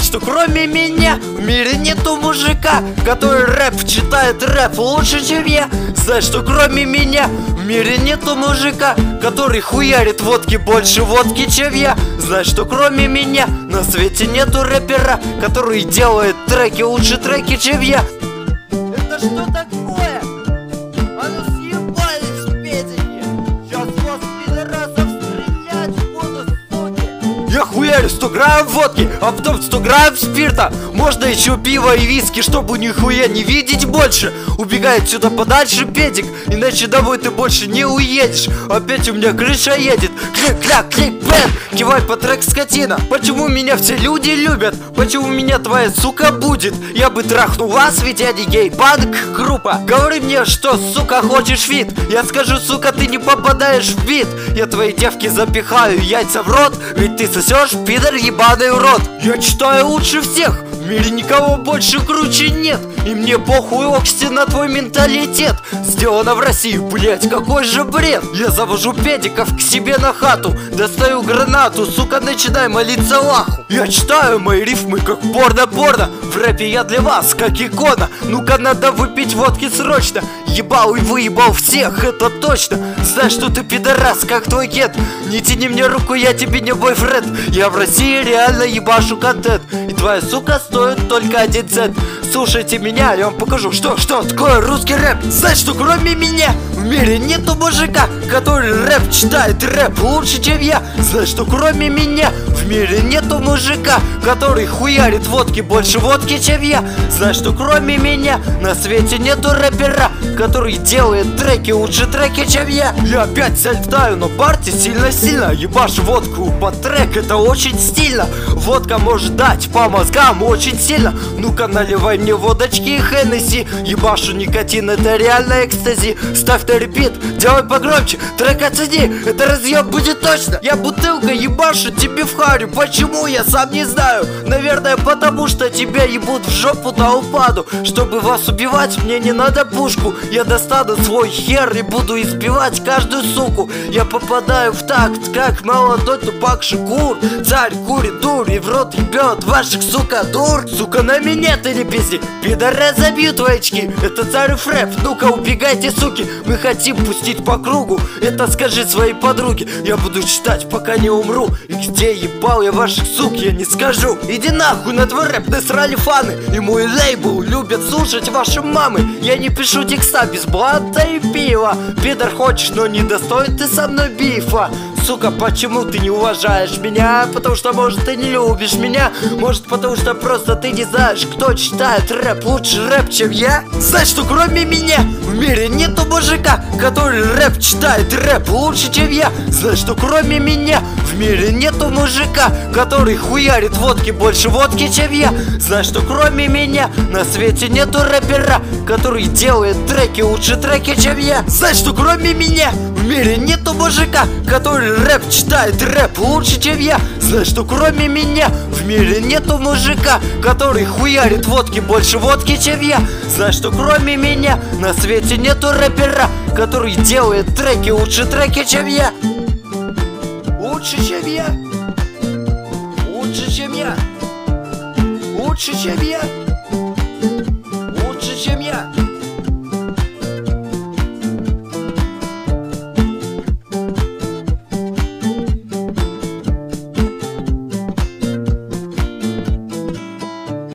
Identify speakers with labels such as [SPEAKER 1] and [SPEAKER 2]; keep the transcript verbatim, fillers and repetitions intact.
[SPEAKER 1] что кроме меня в мире нету мужика, который рэп читает рэп лучше, чем я. Знаешь, что кроме меня в мире нету мужика, который хуярит водки больше водки, чем я. Знаешь, что кроме меня на свете нету рэпера, который делает треки лучше треки, чем я. Это что такое? А ну съебались, педики! Сейчас вас, пидорасов, стрелять буду, суки! Я хуярю сто грамм водки, а потом сто грамм спирта. Можно еще пиво и виски, чтобы нихуя не видеть больше. Убегай отсюда подальше, педик, иначе домой ты больше не уедешь. Опять у меня крыша едет. Клик-кляк, клик-бэн, кивай по трек, скотина. Почему меня все люди любят? Почему меня твоя сука будет? Я бы трахнул вас, ведь я не гей-банк группа. Говори мне, что, сука, хочешь вид? Я скажу, сука, ты не попадаешь в бит. Я твоей девке запихаю яйца в рот, ведь ты сосешь, пидор, ебаный урод. Я читаю лучше всех, в мире никого больше круче нет. И мне похуй, Окси, на твой менталитет. Сделано в России, блять, какой же бред. Я завожу педиков к себе на хату, достаю гранату, сука, начинай молиться Аллаху. Я читаю мои рифмы как порно-порно. В рэпе я для вас как икона. Ну-ка, надо выпить водки срочно. Ебал и выебал всех, это точно. Знаешь, что ты пидорас, как твой кет. Не тяни мне руку, я тебе не бойфренд. Я в России реально ебашу контент. И твоя сука стоит только один цент. Слушайте меня, я вам покажу, что, что такое русский рэп. Знаешь, что кроме меня в мире нету мужика, который рэп читает рэп лучше, чем я. Знаешь, что кроме меня в мире нету мужика, который хуярит водки больше водки, чем я. Знаешь, что кроме меня на свете нету рэпера, который делает треки лучше треки, чем я. Я опять залетаю на парте сильно-сильно. Ебашу водку под трек, это очень стильно. Водка может дать по мозгам очень сильно. Ну-ка, наливай мне водочки и Хеннесси. Ебашу никотин, это реально экстази. Ставь на репит, делай погромче, трек оцени, это разъем будет точно. Я бутылка ебашу тебе в харю. Почему, я сам не знаю. Наверное, потому что тебя ебут в жопу на упаду. Чтобы вас убивать, мне не надо пушку. Я достану свой хер и буду избивать каждую суку. Я попадаю в такт, как молодой Тупак Шакур. Царь курит дурь и в рот ебет ваших, сука, дур. Сука, на меня ты не пизди, пидора, забью твои очки. Это Царев рэп, ну-ка убегайте, суки. Мы хотим пустить по кругу, это скажи своей подруге. Я буду читать, пока не умру. И где ебал я ваших сук, я не скажу. Иди нахуй, на твой рэп насрали фаны. И мой лейбл любят слушать ваши мамы. Я не пишу текста без блата и пива. Пидор хочешь, но не достоин ты со мной бифа. Сука, почему ты не уважаешь меня? Потому что, может, ты не любишь меня. Может, потому что просто ты не знаешь, кто читает рэп лучше рэп, чем я. Знаешь, что кроме меня в мире нету мужика, который рэп читает рэп лучше, чем я. Знаешь, что кроме меня в мире нету мужика, который хуярит водки больше водки, чем я. Знаешь, что кроме меня на свете нету рэпера, который делает треки лучше треки, чем я. Знаешь, что кроме меня в мире нету мужика, который рэп читает рэп лучше, чем я. Знаешь, что кроме меня в мире нету мужика, который хуярит водки больше водки, чем я. Знаешь, что кроме меня на свете нету рэпера, который делает треки лучше треки, чем я. Лучше, чем я. Лучше, чем я. Лучше, чем я.